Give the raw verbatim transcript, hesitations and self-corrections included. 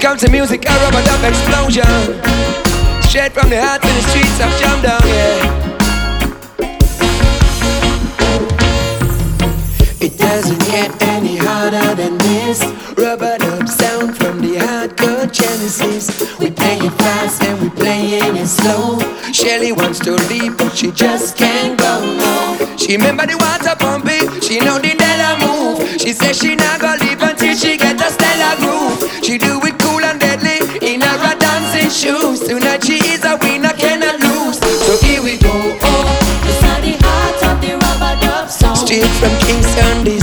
comes to music, a rubber dub explosion. Straight from the heart to the streets of Jam Down, yeah. It doesn't get any harder than this. Rubber dub sound from the hardcore Genesis. We play it fast and we playing it slow. Shelly wants to leave but she just can't go, no. She remember the water pumping, she know the Della move. She says she not gonna leave until she get a stellar groove. She do it cool and deadly in her dancing shoes. Tonight she is a winner, cannot lose. So here we go, oh. It's not the heart of the rubber dub song. Straight from Kingston, this